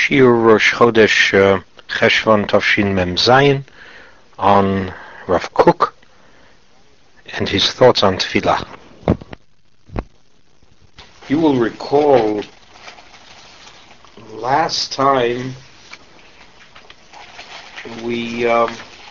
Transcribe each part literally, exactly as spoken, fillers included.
Shir Rosh Chodesh uh, Cheshvan Tafshin Mem Zayin on Rav Kook and his thoughts on Tefillah. You will recall last time we um,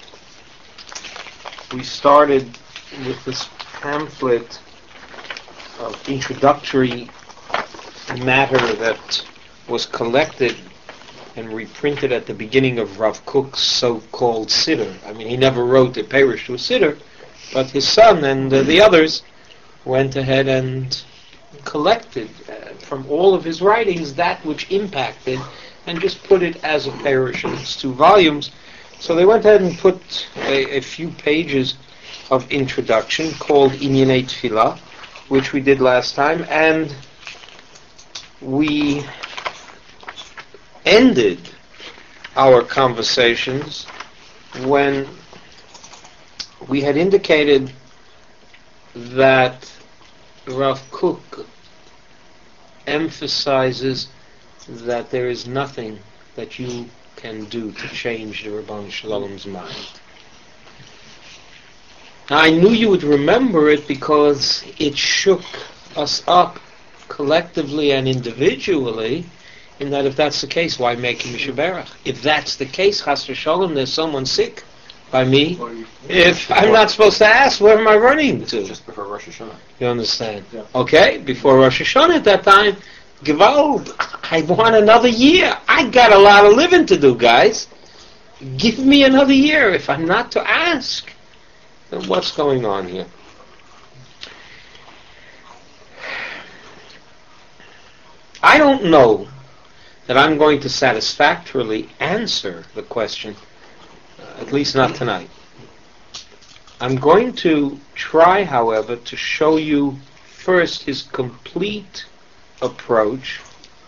we started with this pamphlet of introductory matter that was collected and reprinted at the beginning of Rav Kook's so-called Siddur. I mean, he never wrote a Perush to a Siddur, but his son and uh, the others went ahead and collected uh, from all of his writings that which impacted and just put it as a Perush in its two volumes. So they went ahead and put a, a few pages of introduction called Inyanei Tefillah, which we did last time, and we ended our conversations when we had indicated that Rav Kook emphasizes that there is nothing that you can do to change the Rabban Shalom's mind. Now, I knew you would remember it because it shook us up collectively and individually, in that if that's the case, why make him Mishaberach? If that's the case, Chas v'Shalom, there's someone sick by me. If I'm not supposed to ask, where am I running to? Just before Rosh Hashanah. You understand? Yeah. Okay, before Rosh Hashanah at that time, Gewalt, I want another year. I got a lot of living to do, guys. Give me another year. If I'm not to ask, then what's going on here? I don't know that I'm going to satisfactorily answer the question, uh, at least not tonight. I'm going to try, however, to show you first his complete approach,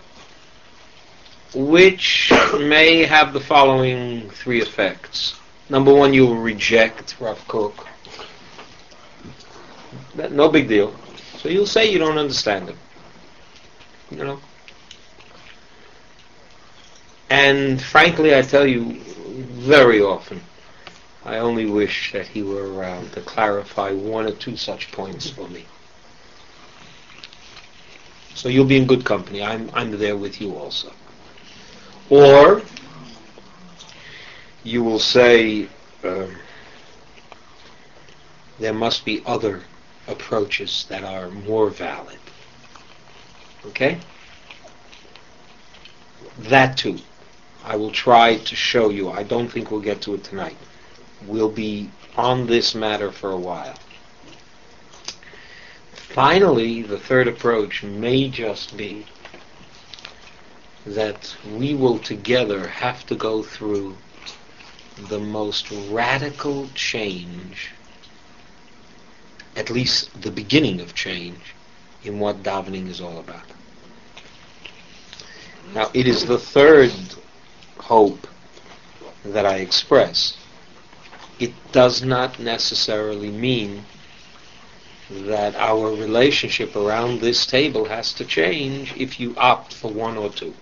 which may have the following three effects. Number one, you will reject Rav Kook. No big deal. So you'll say you don't understand him. You know? And frankly, I tell you, very often, I only wish that he were around to clarify one or two such points for me. So you'll be in good company. I'm I'm there with you also. Or you will say um, there must be other approaches that are more valid. Okay? That too. I will try to show you. I don't think we'll get to it tonight. We'll be on this matter for a while. Finally, the third approach may just be that we will together have to go through the most radical change, at least the beginning of change, in what davening is all about. Now, it is the third hope that I express. It does not necessarily mean that our relationship around this table has to change if you opt for one or two.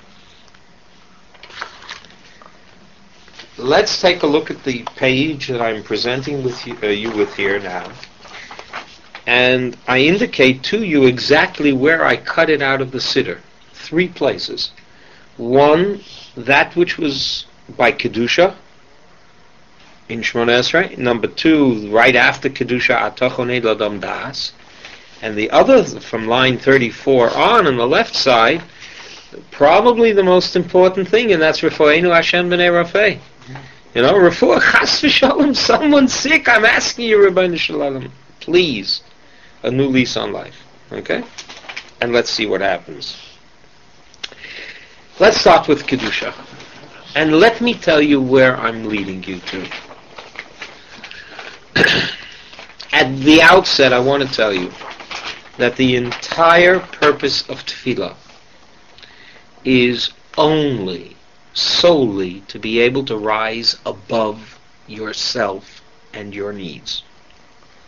Let's take a look at the page that I'm presenting with you, uh, you with here now. And I indicate to you exactly where I cut it out of the Siddur. Three places. One, that which was by Kedusha in Shemona Esrei. Number two, right after Kedusha, Atochonei Ladam Das. And the other, from line thirty-four on, on the left side, probably the most important thing, and that's Refueinu Hashem B'nei Rafeh. You know, Refuah Chas v'Shalom, someone's sick, I'm asking you, Rabbeinu Shalom, please, a new lease on life. Okay? And let's see what happens. Let's start with Kedusha. And let me tell you where I'm leading you to. At the outset, I want to tell you that the entire purpose of Tefillah is only, solely, to be able to rise above yourself and your needs.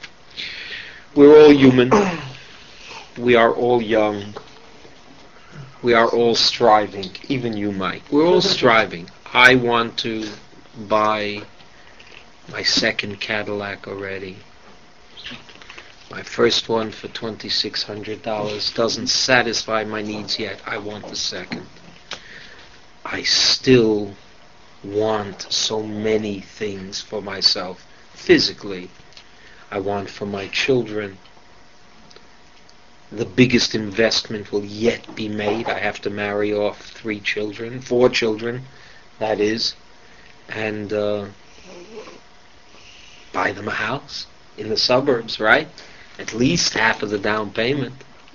We're all human. We are all young. We are all striving, even you, Mike. We're all striving. I want to buy my second Cadillac already. My first one for twenty-six hundred dollars doesn't satisfy my needs yet. I want the second. I still want so many things for myself physically. I want for my children. The biggest investment will yet be made. I have to marry off three children, four children, that is, and uh, buy them a house in the suburbs, right? At least half of the down payment.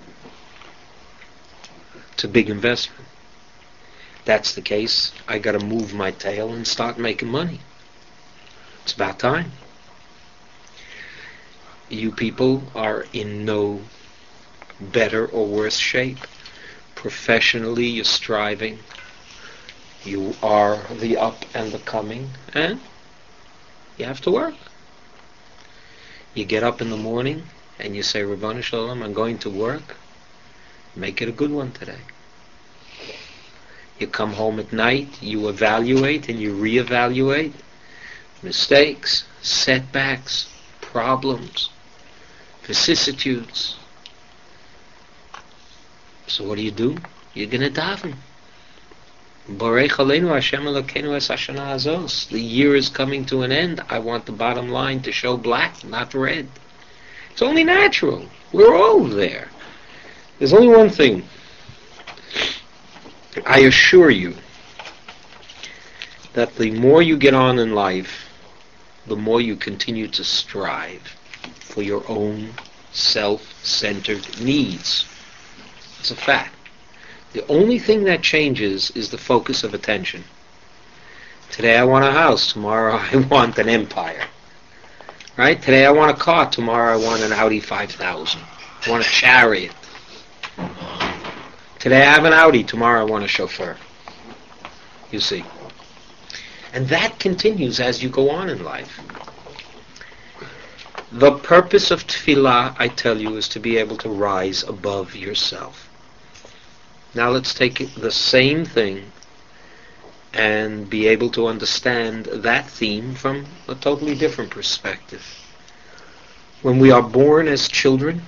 It's a big investment. That's the case. I got to move my tail and start making money. It's about time. You people are in no better or worse shape. Professionally, you're striving. You are the up and the coming, and you have to work. You get up in the morning and you say, Ribbon Shalom, I'm going to work. Make it a good one today. You come home at night, you evaluate and you reevaluate mistakes, setbacks, problems, vicissitudes. So what do you do? You're going to daven. Borei Chaleinu Hashem Elokeinu es hashana hazos. The year is coming to an end. I want the bottom line to show black, not red. It's only natural. We're all there. There's only one thing. I assure you that the more you get on in life, the more you continue to strive for your own self-centered needs. It's a fact. The only thing that changes is the focus of attention. Today I want a house, tomorrow I want an empire. Right? Today I want a car, tomorrow I want an Audi five thousand. I want a chariot. Today I have an Audi, tomorrow I want a chauffeur. You see. And that continues as you go on in life. The purpose of tefillah, I tell you, is to be able to rise above yourself. Now let's take the same thing and be able to understand that theme from a totally different perspective. When we are born as children,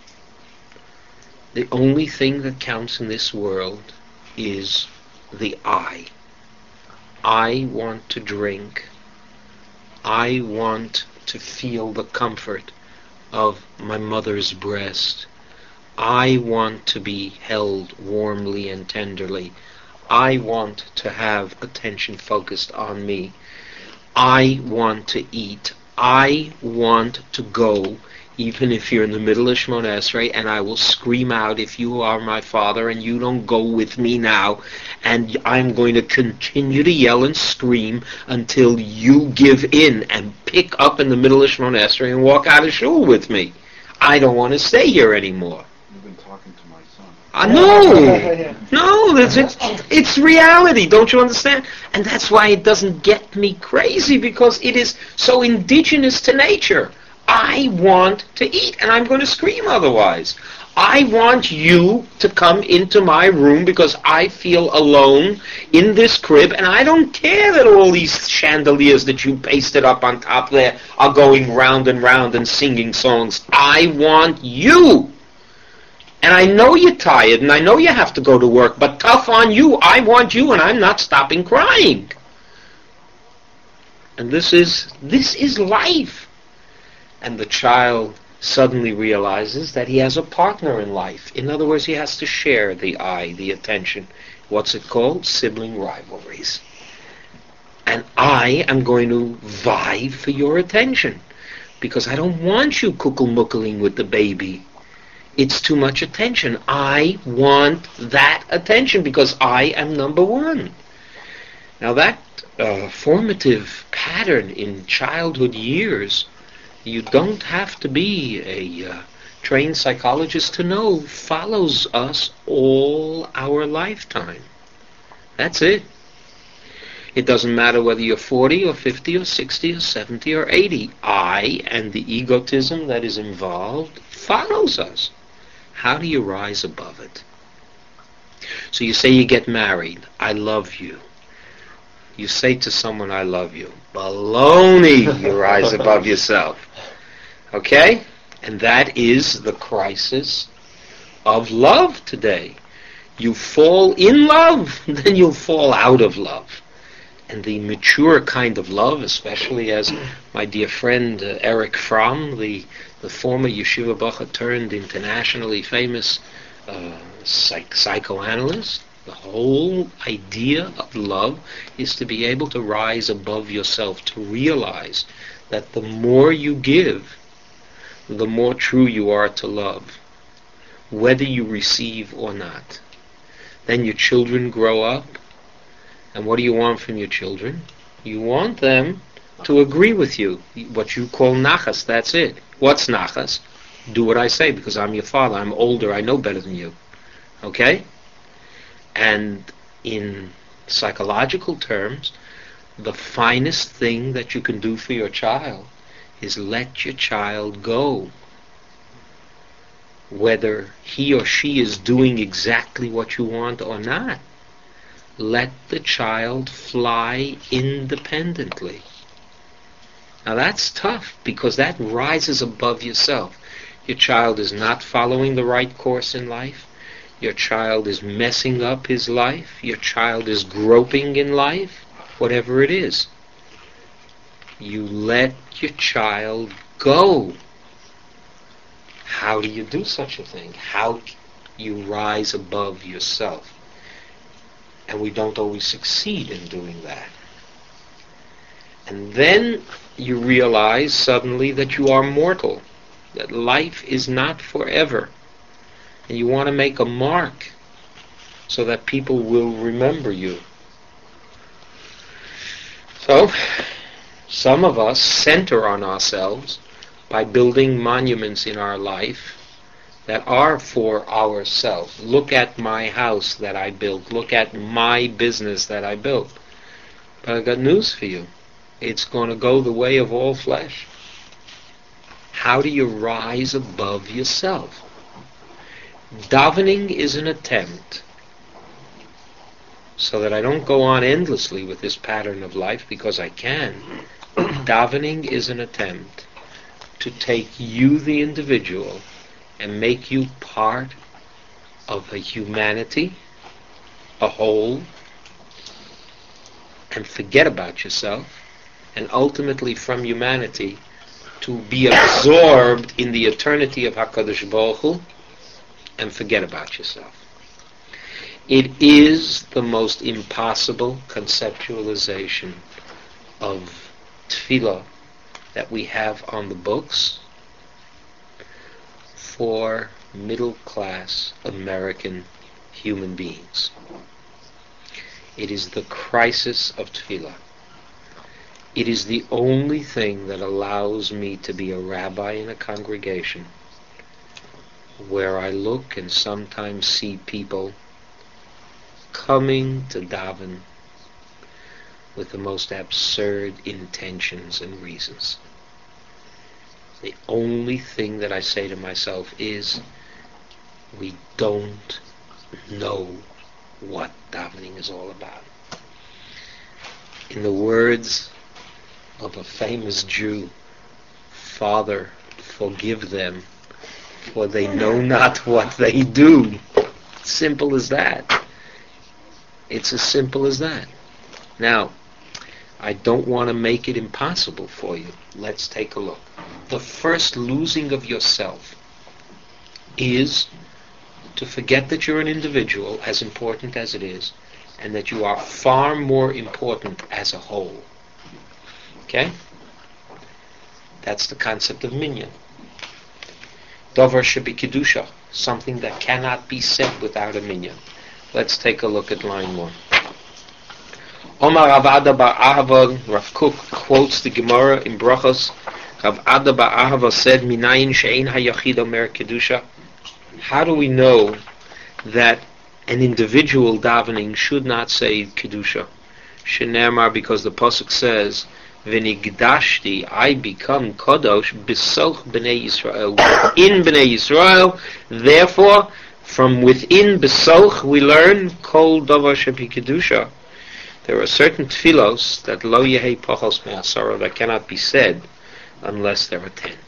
the only thing that counts in this world is the I. I want to drink. I want to feel the comfort of my mother's breast. I want to be held warmly and tenderly. I want to have attention focused on me. I want to eat. I want to go, even if you're in the middle of Shemona Esrei, and I will scream out if you are my father and you don't go with me now, and I'm going to continue to yell and scream until you give in and pick up in the middle of Shemona Esrei and walk out of shul with me. I don't want to stay here anymore. You've been talking to my son. Uh, no, no, it's, it's, it's reality, don't you understand? And that's why it doesn't get me crazy, because it is so indigenous to nature. I want to eat, and I'm going to scream otherwise. I want you to come into my room because I feel alone in this crib, and I don't care that all these chandeliers that you pasted up on top there are going round and round and singing songs. I want you. And I know you're tired, and I know you have to go to work, but tough on you. I want you, and I'm not stopping crying. And this is this is life. And the child suddenly realizes that he has a partner in life. In other words, he has to share the I, the attention. What's it called? Sibling rivalries. And I am going to vie for your attention, because I don't want you kukulmuckling with the baby. It's too much attention. I want that attention because I am number one. Now that uh, formative pattern in childhood years, you don't have to be a uh, trained psychologist to know, follows us all our lifetime. That's it. It doesn't matter whether you're forty or fifty or sixty or seventy or eighty. I and the egotism that is involved follows us. How do you rise above it? So you say you get married. I love you. You say to someone, I love you. Baloney, you rise above yourself. Okay? And that is the crisis of love today. You fall in love, then you'll fall out of love. And the mature kind of love, especially as my dear friend uh, Eric Fromm, the, the former Yeshiva Bacha turned internationally famous uh, psych- psychoanalyst, the whole idea of love is to be able to rise above yourself, to realize that the more you give, the more true you are to love, whether you receive or not. Then your children grow up, and what do you want from your children? You want them to agree with you. What you call nachas, that's it. What's nachas? Do what I say, because I'm your father. I'm older. I know better than you. Okay? And in psychological terms, the finest thing that you can do for your child is let your child go. Whether he or she is doing exactly what you want or not, let the child fly independently. Now that's tough, because that rises above yourself. Your child is not following the right course in life. Your child is messing up his life. Your child is groping in life. Whatever it is. You let your child go. How do you do such a thing? How you rise above yourself? And we don't always succeed in doing that. And then you realize suddenly that you are mortal, that life is not forever. And you want to make a mark so that people will remember you. So, some of us center on ourselves by building monuments in our life that are for ourselves. Look at my house that I built. Look at my business that I built. But I got news for you. It's going to go the way of all flesh. How do you rise above yourself? Davening is an attempt, so that I don't go on endlessly with this pattern of life, because I can. Davening is an attempt to take you, the individual, and make you part of a humanity, a whole, and forget about yourself, and ultimately from humanity to be absorbed in the eternity of HaKadosh Baruch Hu, and forget about yourself. It is the most impossible conceptualization of tefillah that we have on the books for middle-class American human beings. It is the crisis of tefillah. It is the only thing that allows me to be a rabbi in a congregation where I look and sometimes see people coming to daven with the most absurd intentions and reasons. The only thing that I say to myself is, we don't know what davening is all about. In the words of a famous Jew, Father, forgive them, for they know not what they do. Simple as that. It's as simple as that. Now, I don't want to make it impossible for you. Let's take a look. The first losing of yourself is to forget that you're an individual, as important as it is, and that you are far more important as a whole. Okay? That's the concept of minyan. Dover should be kedusha, something that cannot be said without a minyan. Let's take a look at line one. Omar Rav Ada bar Ahava, Rav Kook quotes the Gemara in Brachos. Rav Ada bar Ahava said, Minayin she'ein hayachid omer kedusha. How do we know that an individual davening should not say kedusha? Shenemar, because the pasuk says, V'nigdashti, I become kadosh, b'soch b'nei Yisrael, in b'nei Yisrael. Therefore, From within Besoch we learn Kol Davar Shebi Kedusha. There are certain tefillos that Lo Yehei Pachos Me'asara that cannot be said unless there are ten.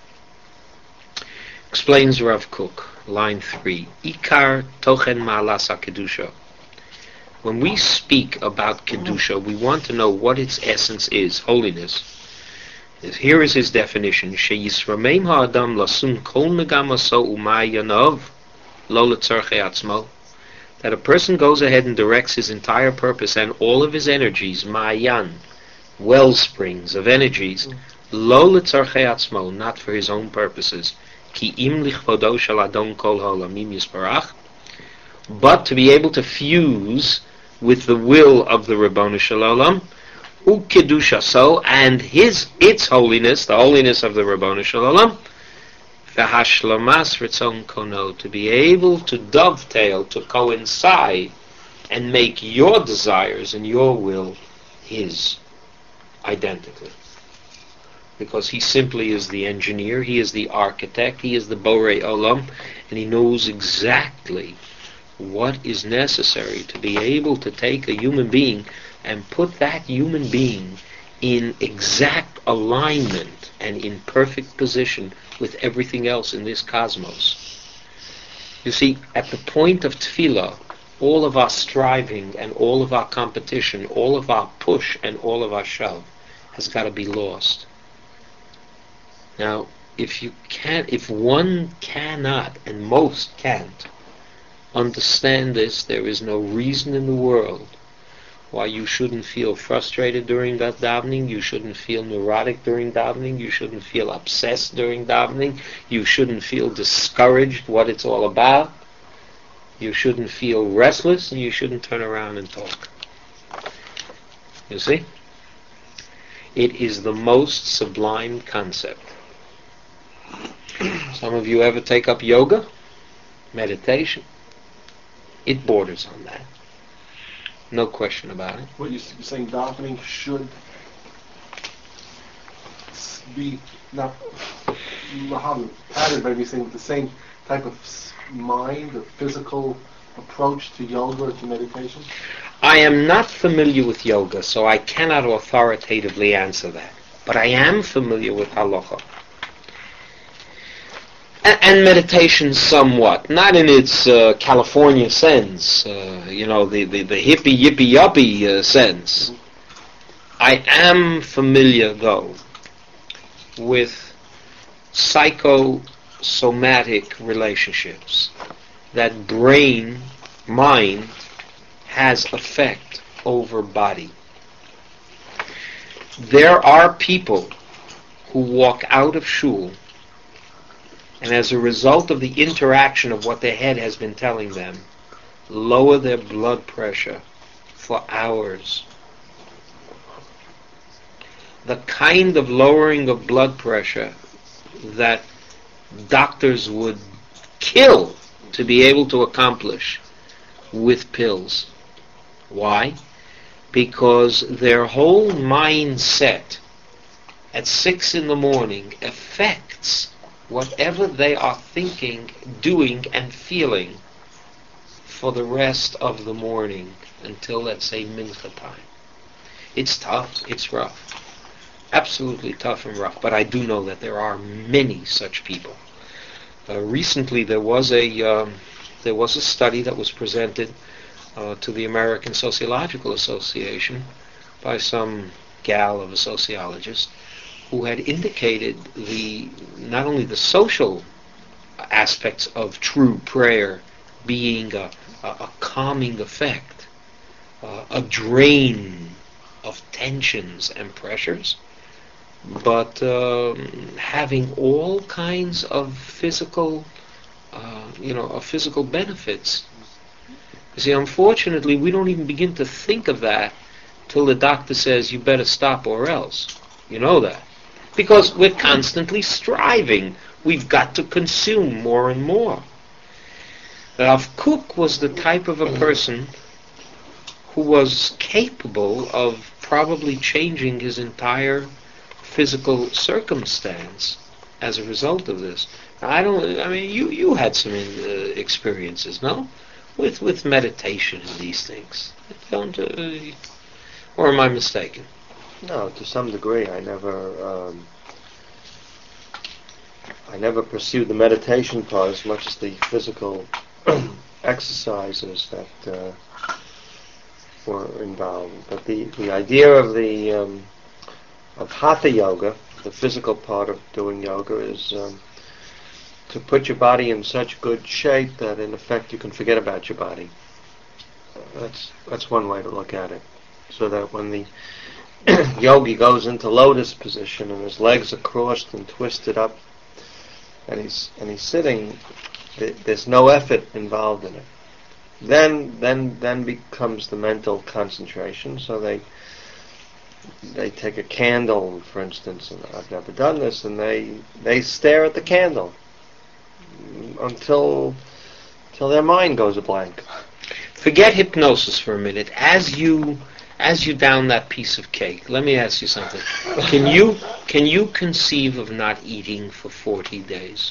Explains Rav Kook, line three. Ikar Tochen Ma'alas HaKedusha. When we speak about Kedusha, we want to know what its essence is, holiness. Here is his definition. Sheyisrameim ha'adam lasum kol negamaso u'ma'yanov lo letzarchei atzmo. That a person goes ahead and directs his entire purpose and all of his energies, ma'yan, wellsprings of energies, lo letzarchei atzmo, not for his own purposes, ki im lichvodo shel adon kol ha'olamim yisparach, but to be able to fuse with the will of the Ribono Shel Olam, ukedusha so, and his its holiness, the holiness of the Ribono Shel Olam, v'hashlamas ritzon kono, to be able to dovetail, to coincide, and make your desires and your will his identically. Because he simply is the engineer, he is the architect, he is the Borei Olam, and he knows exactly what is necessary to be able to take a human being and put that human being in exact alignment and in perfect position with everything else in this cosmos. You see, at the point of tefillah, all of our striving and all of our competition, all of our push and all of our shove has got to be lost. Now, if you can't, if one cannot, and most can't, understand this, there is no reason in the world why you shouldn't feel frustrated during that davening, you shouldn't feel neurotic during davening, you shouldn't feel obsessed during davening, you shouldn't feel discouraged what it's all about, you shouldn't feel restless, and you shouldn't turn around and talk. You see? It is the most sublime concept. Some of you ever take up yoga? Meditation? It borders on that. No question about it. What you're saying, davening should be not patterned, but you're saying with the same type of mind, or physical approach to yoga or to meditation? I am not familiar with yoga, so I cannot authoritatively answer that. But I am familiar with halacha. And meditation somewhat, not in its uh, California sense, uh, you know, the, the, the hippie, yippie, yuppie uh, sense. I am familiar, though, with psychosomatic relationships, that brain, mind, has effect over body. There are people who walk out of shul, and as a result of the interaction of what their head has been telling them, lower their blood pressure for hours. The kind of lowering of blood pressure that doctors would kill to be able to accomplish with pills. Why? Because their whole mindset at six in the morning affects whatever they are thinking, doing, and feeling for the rest of the morning until, let's say, mincha time. It's tough, it's rough. Absolutely tough and rough, but I do know that there are many such people. Uh, recently there was a um, there was a study that was presented uh, to the American Sociological Association by some gal of a sociologist, who had indicated the not only the social aspects of true prayer being a, a, a calming effect, uh, a drain of tensions and pressures, but um, having all kinds of physical, uh, you know, of physical benefits. You see, unfortunately, we don't even begin to think of that till the doctor says, you better stop or else. You know that. Because we're constantly striving. We've got to consume more and more. Rav Kook was the type of a person who was capable of probably changing his entire physical circumstance as a result of this. I don't. I mean, you you had some uh, experiences, no, with with meditation and these things. Don't, uh, or am I mistaken? No, to some degree, I never, um, I never pursued the meditation part as much as the physical exercises that uh, were involved. But the, the idea of the um, of hatha yoga, the physical part of doing yoga, is um, to put your body in such good shape that, in effect, you can forget about your body. That's that's one way to look at it. So that when the yogi goes into lotus position and his legs are crossed and twisted up, and he's and he's sitting, th- there's no effort involved in it. Then then then becomes the mental concentration. So they they take a candle, for instance, and I've never done this, and they they stare at the candle until until their mind goes a blank. Forget hypnosis for a minute. As you as you down that piece of cake, let me ask you something. Can you can you conceive of not eating for forty days?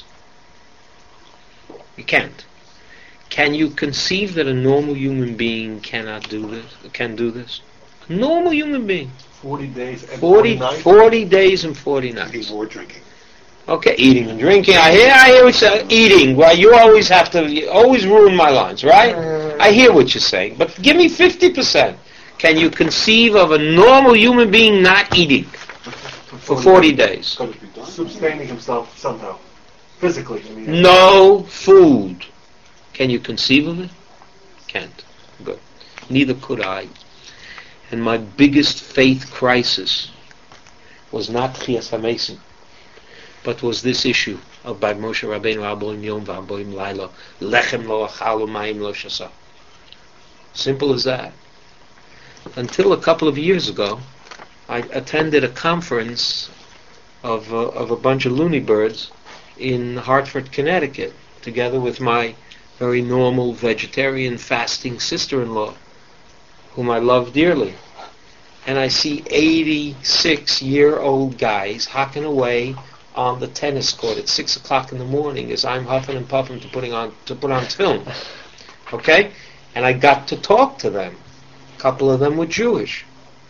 You can't. Can you conceive that a normal human being cannot do this? Can do this? A normal human being. Forty days and forty, forty nights. forty days and forty nights. Eating or drinking. Okay, eating and drinking. I hear, I hear what you're saying. Eating. Well, you always have to, you always ruin my lines, right? I hear what you're saying, but give me fifty percent. Can you conceive of a normal human being not eating for forty days? Got to be done. Sustaining himself somehow, physically. I mean, No food. Can you conceive of it? Can't. Good. Neither could I. And my biggest faith crisis was not Chiyas HaMesim, but was this issue of by Moshe Rabbeinu Aboim Yom V'Aboim Laila Lechem Lo Achalu Mayim Lo Shasa. Simple as that. Until a couple of years ago, I attended a conference of uh, of a bunch of loony birds in Hartford, Connecticut, together with my very normal vegetarian fasting sister-in-law, whom I love dearly. And I see eighty-six-year-old guys hocking away on the tennis court at six o'clock in the morning as I'm huffing and puffing to putting on to put on film. Okay? And I got to talk to them. A couple of them were Jewish.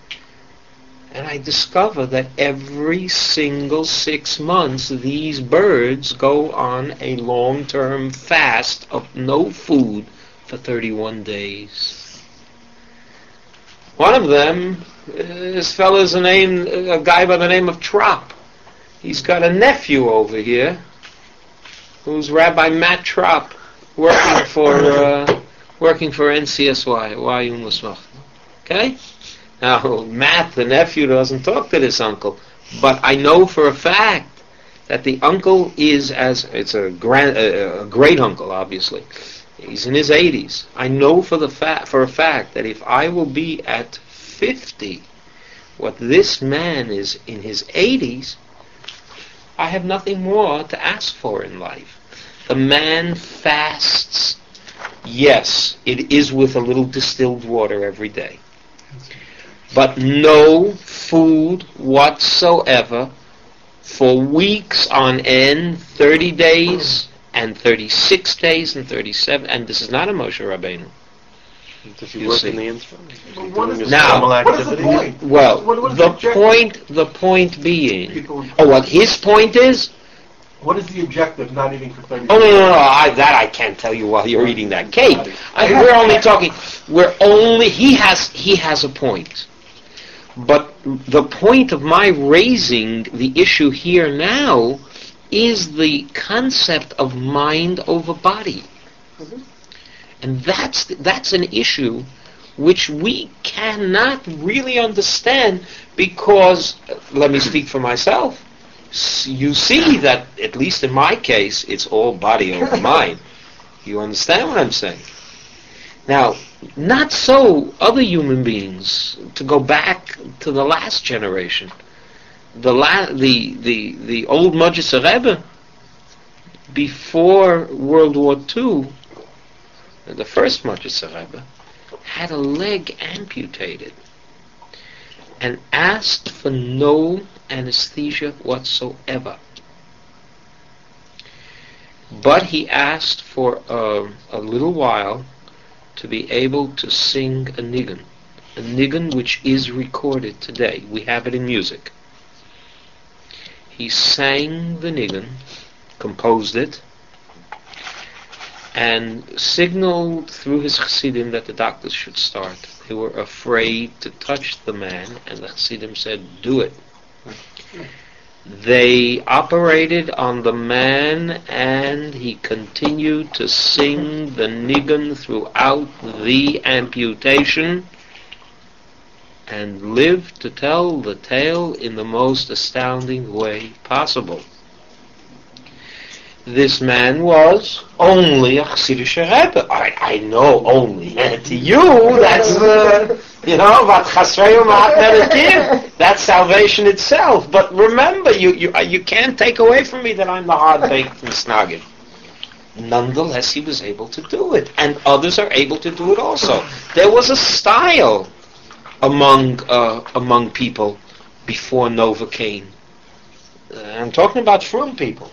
And I discover that every single six months these birds go on a long-term fast of no food for thirty-one days. One of them, this fellow's a name, a guy by the name of Trop. He's got a nephew over here who's Rabbi Matt Trop, working for uh, working for N C S Y. Why Musmach? Okay. Now, Matt, the nephew, doesn't talk to this uncle, but I know for a fact that the uncle is as it's a grand, uh, a great uncle, obviously. He's in his eighties. I know for the fa- for a fact that if I will be at fifty, what this man is in his eighties, I have nothing more to ask for in life. The man fasts. Yes, it is with a little distilled water every day. But no food whatsoever for weeks on end, thirty days and thirty-six days and thirty-seven, and this is not a Moshe Rabbeinu. Does he You work see. in the instrument? Is he Well, what doing is- his Now- normal what is the activities? point? Well, What- what is the objective? point, the point being, People- oh, what his point is? What is the objective? Not eating for thirty. Oh no, no, no! I, that I can't tell you while you're eating that cake. I, we're only talking. We're only. He has. He has a point. But the point of my raising the issue here now is the concept of mind over body, and that's that's an issue which we cannot really understand because. Let me speak for myself. You see that, at least in my case, it's all body over mind. You understand what I'm saying? Now, not so other human beings. To go back to the last generation, the la- the the the old Modzitzer Rebbe, before World War Two, the first Modzitzer Rebbe, had a leg amputated and asked for no anesthesia whatsoever. but he asked for a, a little while to be able to sing a nigun, a nigun which is recorded today. We have it in music. He sang the nigun, composed it, and signaled through his chassidim that the doctors should start. They were afraid to touch the man, and the chassidim said, do it. They operated on the man, and he continued to sing the nigun throughout the amputation and lived to tell the tale in the most astounding way possible. This man was only a Chassidish Rebbe. I, I know only. And to you, that's, uh, you know, what Chasrei U'Ma'at that's salvation itself. But remember, you, you, you can't take away from me that I'm the hard-baked Misnagid. Nonetheless, he was able to do it. And others are able to do it also. There was a style among, uh, among people before Novocaine. Uh, I'm talking about frum people.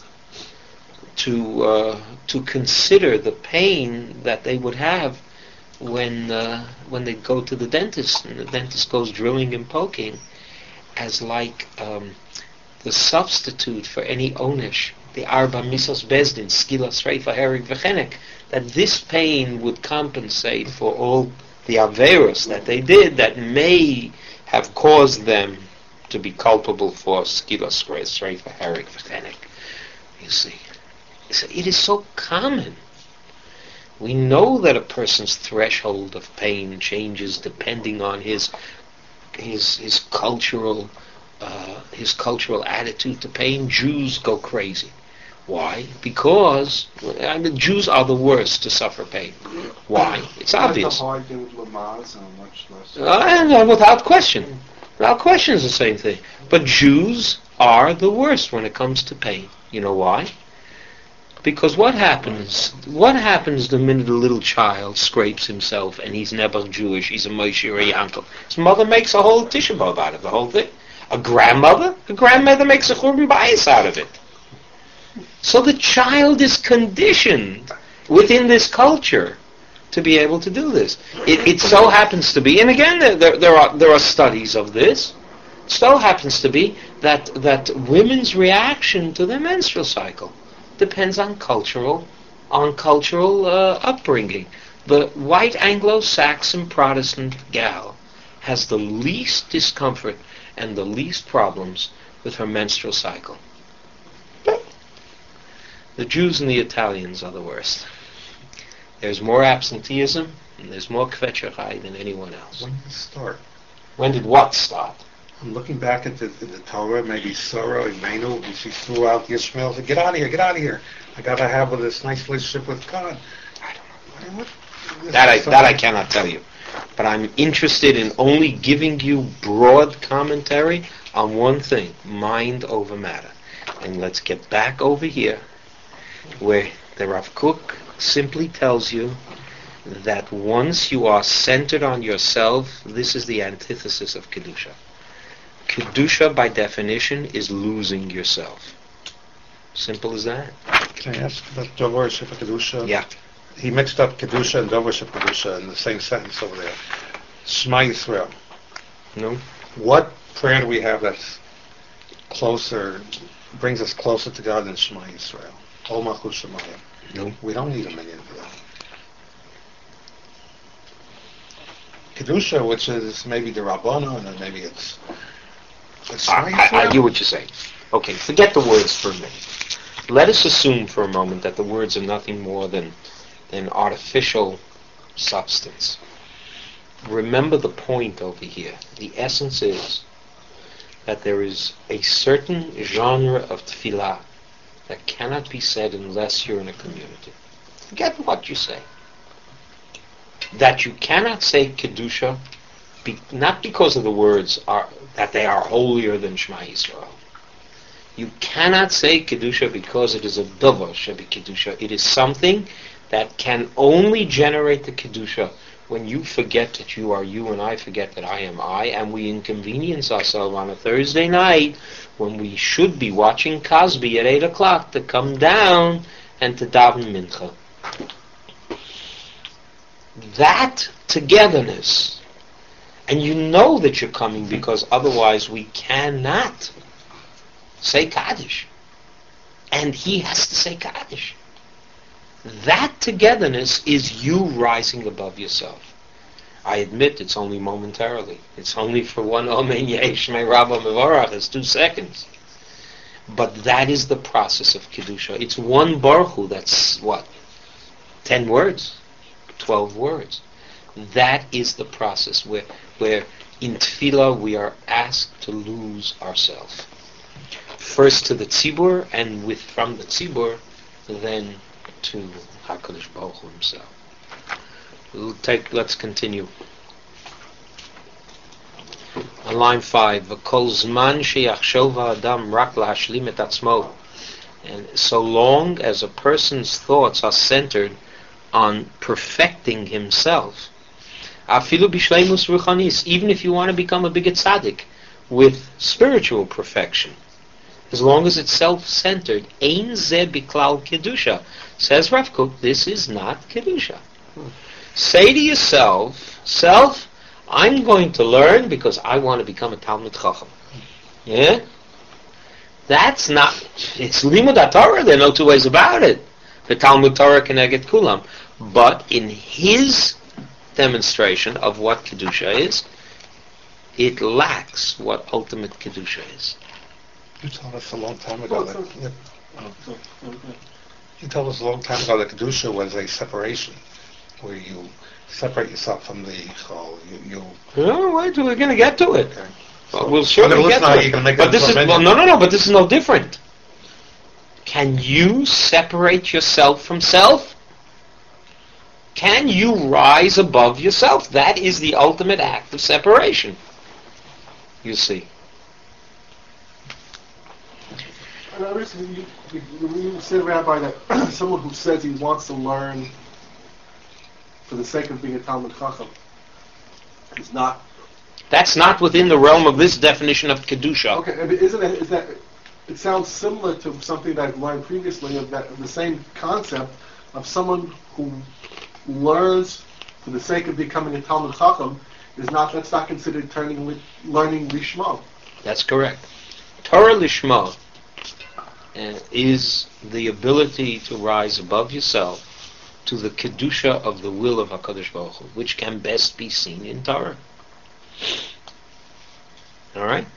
To uh, to consider the pain that they would have when uh, when they go to the dentist and the dentist goes drilling and poking, as like um, the substitute for any onish, the arba misos bezdin, skila sreifa herig v'chenek, that this pain would compensate for all the averos that they did that may have caused them to be culpable for skila sreifa herig v'chenek. You see. So it is so common. We know that a person's threshold of pain changes depending on his his his cultural uh, his cultural attitude to pain. Jews go crazy. Why? Because I mean, Jews are the worst to suffer pain. Why? It's obvious. Uh, and without question, without question, is the same thing. But Jews are the worst when it comes to pain. You know why? Because what happens? What happens the minute a little child scrapes himself and he's never Jewish? He's a Moshe or a Yankel. His mother makes a whole Tisha B'Av out of the whole thing. A grandmother, a grandmother makes a Churban Bayis out of it. So the child is conditioned within this culture to be able to do this. It, it so happens to be, and again, there, there are there are studies of this. It so happens to be that that women's reaction to their menstrual cycle depends on cultural, on cultural uh, upbringing. The white Anglo-Saxon Protestant gal has the least discomfort and the least problems with her menstrual cycle. The Jews and the Italians are the worst. There's more absenteeism and there's more kvetcherei than anyone else. When did it start? When did what start? I'm looking back at the, the, the Torah, maybe Sarah, Imenu, and she threw out Yishmael, said, get out of here, get out of here. I got to have this nice relationship with God. I don't know. What, that I that I cannot tell you. But I'm interested in only giving you broad commentary on one thing, mind over matter. And let's get back over here, where the Rav Kook simply tells you that once you are centered on yourself, this is the antithesis of Kedusha. Kedusha, by definition, is losing yourself. Simple as that. Can I ask about Dover Shep Kedusha? Yeah. He mixed up Kedusha and Dover Shep Kedusha in the same sentence over there. Shema Yisrael. No. What prayer do we have that's closer, brings us closer to God than Shema Yisrael? Ol Malchut Shemayim. No. We don't need a million for that. Kedusha, which is maybe the Rabbana, and then maybe it's... it's I, I, I hear what you're saying. Okay, forget the words for a minute. Let us assume for a moment that the words are nothing more than than artificial substance. Remember the point over here. The essence is that there is a certain genre of tefillah that cannot be said unless you're in a community. Forget what you say. That you cannot say Kedusha, be, not because of the words are that they are holier than Shema Yisrael. You cannot say Kedusha because it is a davar shebi Kedusha. It is something that can only generate the Kedusha when you forget that you are you and I forget that I am I, and we inconvenience ourselves on a Thursday night when we should be watching Cosby at eight o'clock to come down and to daven mincha. That togetherness, and you know that you're coming because otherwise we cannot say Kaddish. And he has to say Kaddish. That togetherness is you rising above yourself. I admit it's only momentarily. It's only for one Omen Yesh Me Rabba Mevorach. It's two seconds. But that is the process of Kedusha. It's one Baruch Hu. That's what? Ten words? Twelve words. That is the process where, where in Tefillah we are asked to lose ourselves. First to the Tzibur, and with from the Tzibur, then to HaKadosh Baruch Hu himself. We'll take, let's continue. On line five, V'kol zman sheyachshov ha'adam rak lahashlim et atzmo. And so long as a person's thoughts are centered on perfecting himself, afilu b'shleimus ruchanis, even if you want to become a big tzaddik with spiritual perfection, as long as it's self-centered, ein ze biklal kedusha. Says Rav Kook, this is not kedusha. Hmm. Say to yourself, self, I'm going to learn because I want to become a Talmid Chacham. Yeah? That's not, it's Limud Torah, there are no two ways about it. The Talmud Torah can get kulam. But in his demonstration of what Kedusha is, it lacks what ultimate Kedusha is. You told us a long time ago that, yeah. You told us a long time ago that Kedusha was a separation, where you separate yourself from the whole. You, you no, wait, we're going to get to it. Okay. Well, we'll surely get to it. Make but this is well, no, no, no. But this is no different. Can you separate yourself from self? Can you rise above yourself? That is the ultimate act of separation. You see. And I recently, you, you, you said, Rabbi, that someone who says he wants to learn for the sake of being a Talmid Chacham is not. That's not within the realm of this definition of Kedusha. Okay, but isn't it? Is that? It sounds similar to something that I've learned previously of that the same concept of someone who learns for the sake of becoming a Talmid Chacham is not. That's not considered turning learning Lishma. That's correct. Torah Lishma uh, is the ability to rise above yourself to the Kedusha of the will of HaKadosh Baruch Hu, which can best be seen in Torah. Alright?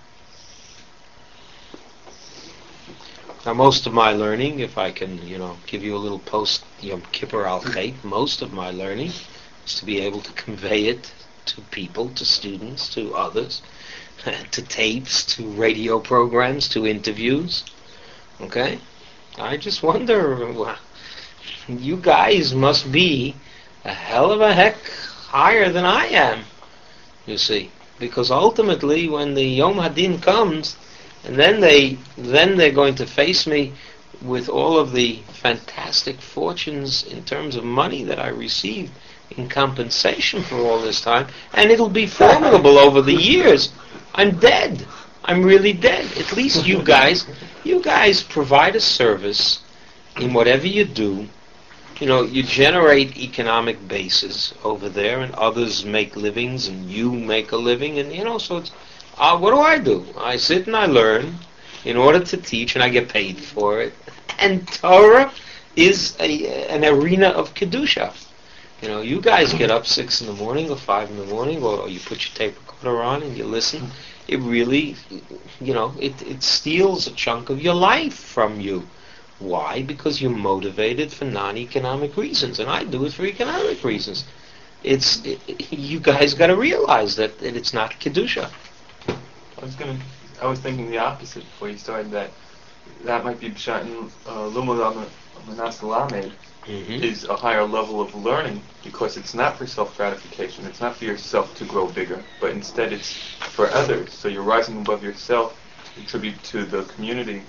Now most of my learning, if I can, you know, give you a little post Yom Kippur Al Chait, most of my learning is to be able to convey it to people, to students, to others, to tapes, to radio programs, to interviews. Okay? I just wonder, well, you guys must be a hell of a heck higher than I am, you see. Because ultimately, when the Yom Hadin comes, and then they then they're going to face me with all of the fantastic fortunes in terms of money that I received in compensation for all this time, and it'll be formidable over the years. I'm dead. I'm really dead. At least you guys, you guys provide a service in whatever you do. You know, you generate economic bases over there, and others make livings, and you make a living, and you know, so it's, uh, what do I do? I sit and I learn in order to teach, and I get paid for it. And Torah is a, an arena of Kedusha. You know, you guys get up six in the morning or five in the morning, or, or you put your tape recorder on and you listen. It really, you know, it, it steals a chunk of your life from you. Why? Because you're motivated for non-economic reasons, and I do it for economic reasons. It's it, you guys got to realize that, that it's not Kedusha. I was gonna. I was thinking the opposite before you started. That that might be Pshat in Lumud Manas Lamed is a higher level of learning because it's not for self-gratification. It's not for yourself to grow bigger, but instead it's for others. So you're rising above yourself to contribute to the community.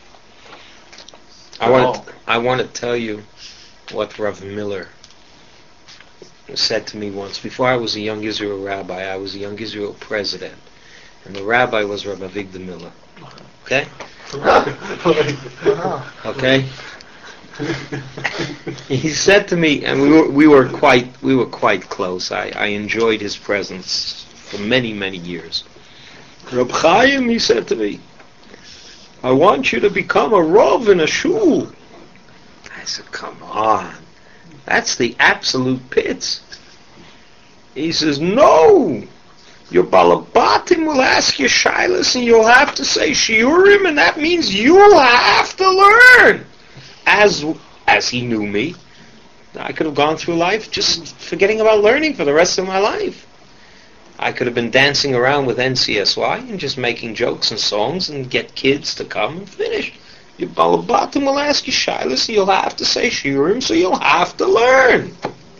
I want to, I want to tell you what Rav Miller said to me once. Before I was a Young Israel rabbi, I was a Young Israel president, and the rabbi was Rav Avigdor Miller. Okay? Okay? He said to me, and we were, we were quite we were quite close. I, I enjoyed his presence for many many years. Reb Chaim, he said to me, I want you to become a Rav in a shul. I said, come on, that's the absolute pits. He says, no, your balabatim will ask you shilas and you'll have to say shiurim, and that means you'll have to learn. As as he knew me, I could have gone through life just forgetting about learning for the rest of my life. I could have been dancing around with N C S Y and just making jokes and songs and get kids to come and finish. Your balabatim will ask you shilas and you'll have to say shiurim, so you'll have to learn.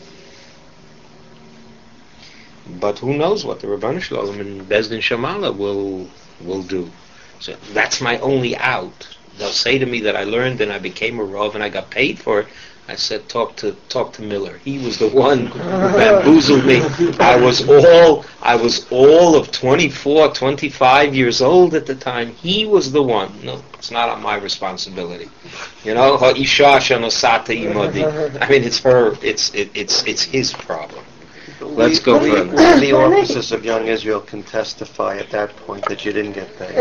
But who knows what the Rebbeinu Shalom and Bezdin Shamala will will do. So that's my only out. They'll say to me that I learned and I became a Rav and I got paid for it. I said, talk to talk to Miller. He was the one who bamboozled me. I was all I was all of twenty-four, twenty-five years old at the time. He was the one. No, it's not on my responsibility. You know, Ha'isha shenosata imodi. I mean, it's her. It's it, it's it's his problem. Let's go we, further. we, the officers of Young Israel can testify at that point that you didn't get paid.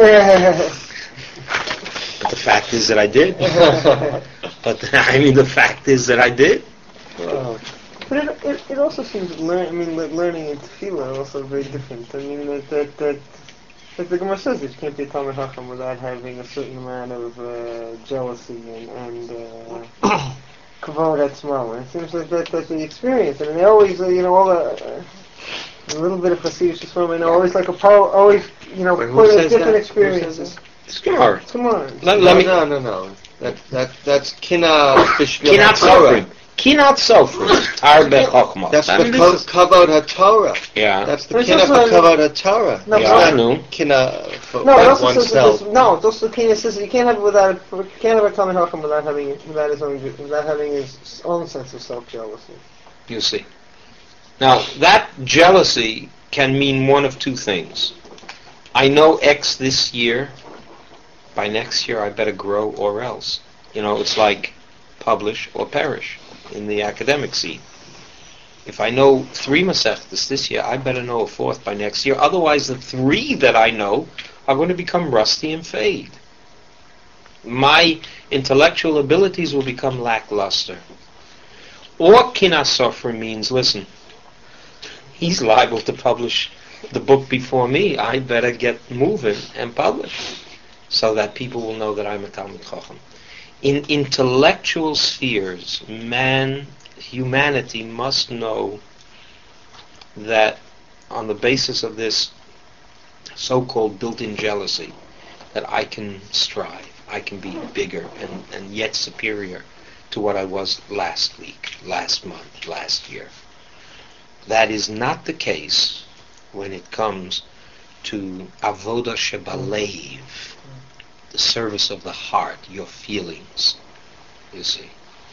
But the fact is that I did. But I mean, the fact is that I did. Wow. But it, it, it also seems learn. I mean, like learning in tefillah are also very different. I mean, that that, that like the Gemara says, that you can't be a Talmid Chacham without having a certain amount of uh, jealousy and and uh, kavod atzmo. And it seems like that that's the experience. I mean, they always, uh, you know, all the. Uh, a little bit of Hasidic Yisrael, you know, always like a pro, always, you know, Wait, who put says different that? experiences. It's Gemara. Come on. Let, no, let me. no, no, no. That that that's kina b'shvil Kinat haTorah. Sofrim. Kinat Sofrim. Tar bechokhmah. That's I the mean, ko- this is- kavod haTorah. Yeah. That's the But it's kina also- kavod haTorah. No, Yeah, I know. Kina for No, it by also says that oneself. this, no, it also Kenya says that you can't have it without you can't have a Talmid Chacham without having without his own without having his own sense of self jealousy. You see. Now, that jealousy can mean one of two things. I know X this year. By next year, I better grow or else. You know, it's like publish or perish in the academic scene. If I know three Masechtas this year, I better know a fourth by next year. Otherwise, the three that I know are going to become rusty and fade. My intellectual abilities will become lackluster. Or Kinas Sofrim means, listen, he's liable to publish the book before me. I better get moving and publish so that people will know that I'm a Talmid Chacham. In intellectual spheres, man, humanity must know that on the basis of this so-called built-in jealousy, that I can strive, I can be bigger and, and yet superior to what I was last week, last month, last year. That is not the case when it comes to avoda shebalev, the service of the heart, your feelings, you see.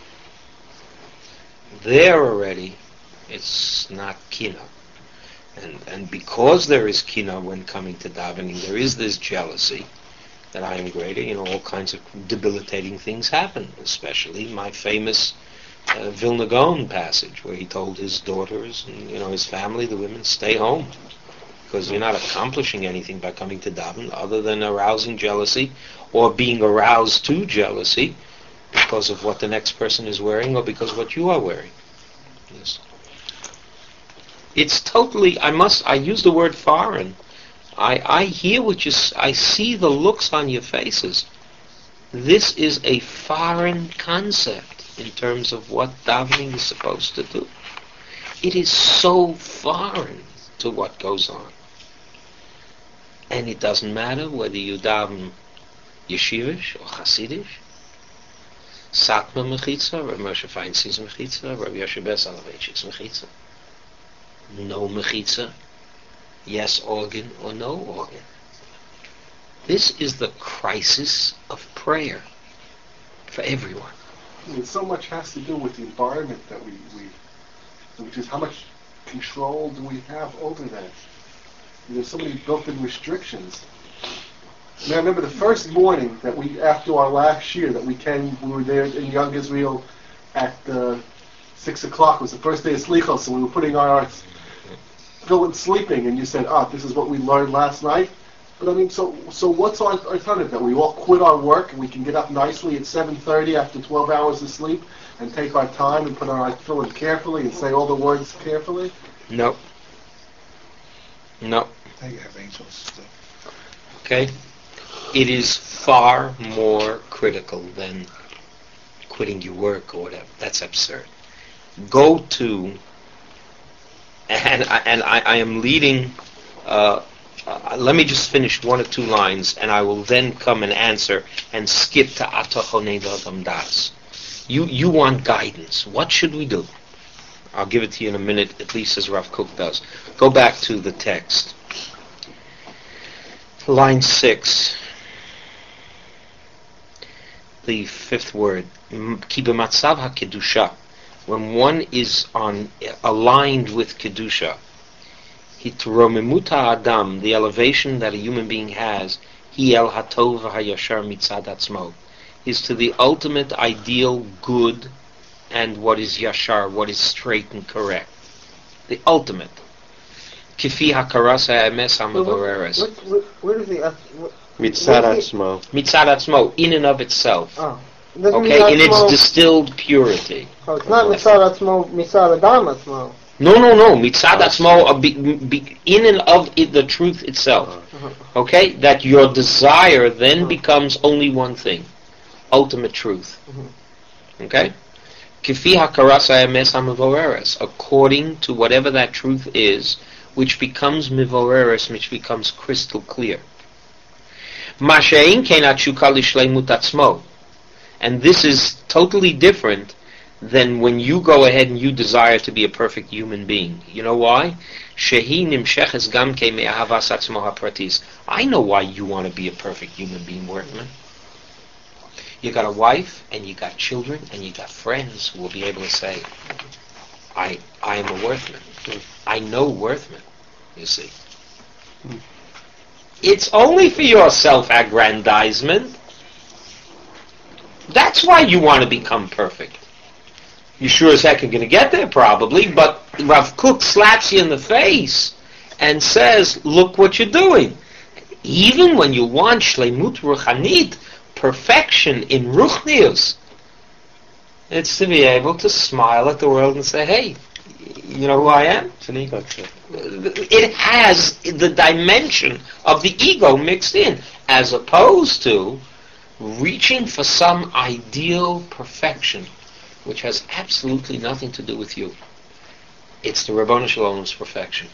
There already, it's not kina. And and because there is kina when coming to davening, there is this jealousy that I am greater. You know, all kinds of debilitating things happen, especially my famous uh, Vilna Gaon passage, where he told his daughters and, you know, his family, the women, stay home, because you're not accomplishing anything by coming to daven other than arousing jealousy or being aroused to jealousy because of what the next person is wearing or because of what you are wearing. Yes. It's totally, I must, I use the word foreign. I, I hear what you, I see the looks on your faces. This is a foreign concept in terms of what davening is supposed to do. It is so foreign to what goes on. And it doesn't matter whether you daven yeshivish or chassidish, Satma mechitza, Rav Moshe Feinstein's mechitza, Rav Yoshe Ber Soloveitchik's mechitza. No mechitza, yes organ or no organ. This is the crisis of prayer for everyone. I mean, so much has to do with the environment that we, we which is how much control do we have over that? There's so many built-in restrictions. I mean, I remember the first morning that we, after our last year, that we came, we were there in Young Israel at uh, six o'clock. It was the first day of Slichos, so we were putting our fill and sleeping, and you said, "Ah, this is what we learned last night." But I mean, so so what's our alternative? That we all quit our work and we can get up nicely at seven thirty after twelve hours of sleep and take our time and put our fill in carefully and say all the words carefully? No. No. They have angels. Okay? It is far more critical than quitting your work or whatever. That's absurd. Go to, and I, and I, I am leading, uh, uh, let me just finish one or two lines, and I will then come and answer and skip to Atachonei L'Adam Das. You, you want guidance. What should we do? I'll give it to you in a minute, at least as Rav Kook does. Go back to the text. Line six. The fifth word. Ki b'matzav ha-kedusha. When one is on aligned with kedusha, hitromemut ha'adam, the elevation that a human being has, hi el hatov ha'yashar mitzad atzmo, is to the ultimate ideal good and what is yashar, what is straight and correct. The ultimate. Kifi hakaras ha'emes ha'mavareres. Where does the... Mitzad atzmo. Mitzad atzmo, in and of itself. Oh. Okay, in its distilled purity. Oh, it's not mitzad atzmo, mitzad adam atzmo. No, no, no. Mitzad atzmo, uh, be, be, in and of it, the truth itself. Uh-huh. Okay, that your desire then Uh-huh. becomes only one thing, ultimate truth. Uh-huh. Okay, kifi hakaras ha'emes ha'mevoreres, according to whatever that truth is, which becomes mevoreres, which becomes crystal clear. Masha'in kein atshuka l'shleimut atzmo. And this is totally different than when you go ahead and you desire to be a perfect human being. You know why? Shehi nimsheches gam ke me'ahavas atzmo hapratis. I know why you want to be a perfect human being, Workman. You got a wife, and you got children, and you got friends who will be able to say, I I am a Worthman. I know Worthman, you see. It's only for your self-aggrandizement. That's why you want to become perfect. You sure as heck are going to get there, probably, but Rav Kook slaps you in the face and says, look what you're doing. Even when you want shleimut ruchanit, perfection in ruchnius, it's to be able to smile at the world and say, hey, you know who I am? It's an ego trip. It has the dimension of the ego mixed in, as opposed to reaching for some ideal perfection, which has absolutely nothing to do with you. It's the Rabbanu Shalom's perfection.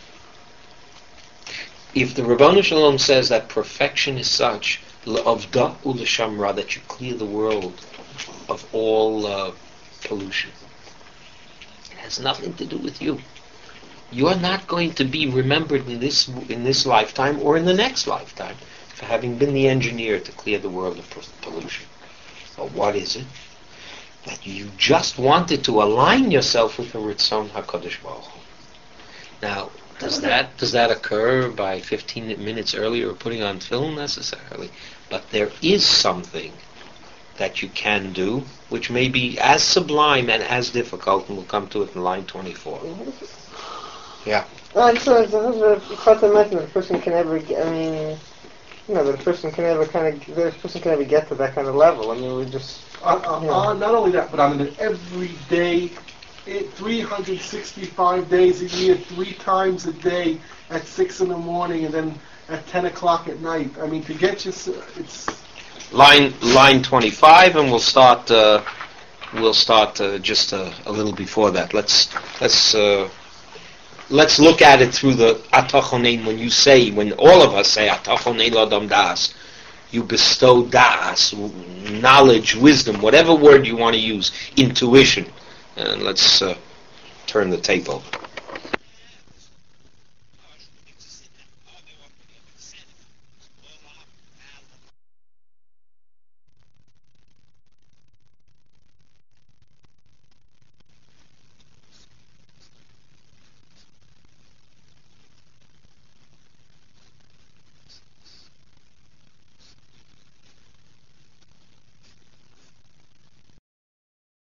If the Rabbanu Shalom says that perfection is such, l'avda u'l'shamra, that you clear the world of all uh, pollution, it has nothing to do with you. You are not going to be remembered in this in this lifetime or in the next lifetime for having been the engineer to clear the world of pollution. But what is it? That you just wanted to align yourself with the Ritzon HaKadosh Baruch Hu. Now, does that does that occur by fifteen minutes earlier or putting on film necessarily? But there is something that you can do, which may be as sublime and as difficult, and we'll come to it in line twenty-four. Yeah. No, I just wanted to thought to mention that a person can never get, I mean, you know, that a person can never kind of, that a person can never get to that kind of level. I mean, we just... Uh, uh, Yeah. uh, not only that, but on an everyday, eh, three hundred sixty-five days a year, three times a day, at six in the morning and then at ten o'clock at night. I mean, to get you, it's... Line line twenty-five, and we'll start. Uh, we'll start uh, just uh, a little before that. Let's let's uh, let's look at it through the atachonein. When you say, when all of us say atachonein l'adam das, you bestow das, knowledge, wisdom, whatever word you want to use, intuition. And let's uh, turn the tape over.